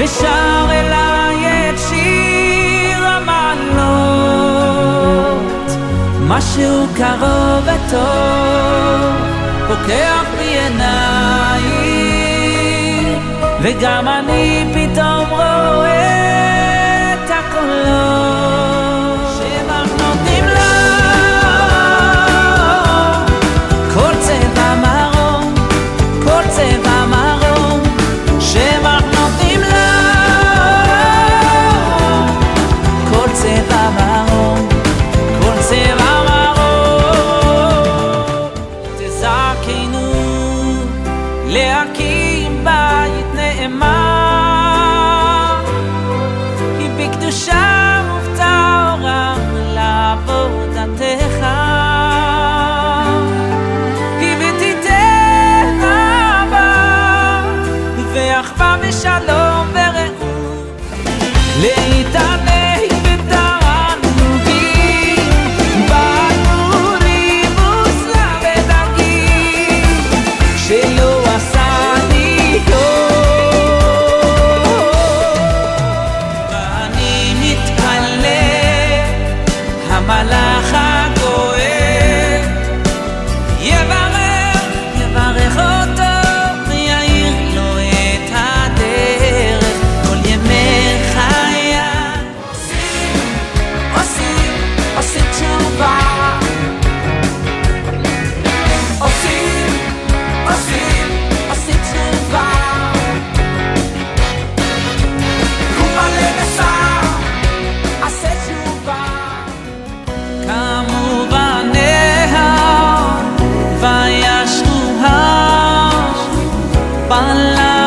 ושר אליי את שיר המעלות. משהו קרוב וטוב פוקח בי עיניים, וגם אני פתאום רואה את הקולות שהם נותנים לו כל צבע מרום, כל צבע מרום, שהם נותנים לו כל צבע מרום, כל צבע מרום. תזכנו להקים בית נאמן, כי בקדושה ובטהרה לעבודתך, כי ותיתן אהבה ואחווה ושלום ורעות להתענג בתענוגים, באנו ריבוסה ודגים שלא עשני טוב. ואני מתפלל המלאך הגואל יברך אותו ויאיר לו את הדרך כל ימי חיי. עושים תשובה, עושים תשובה, ומלא בשר עשה תשובה. קמו בניה וישרו בלילה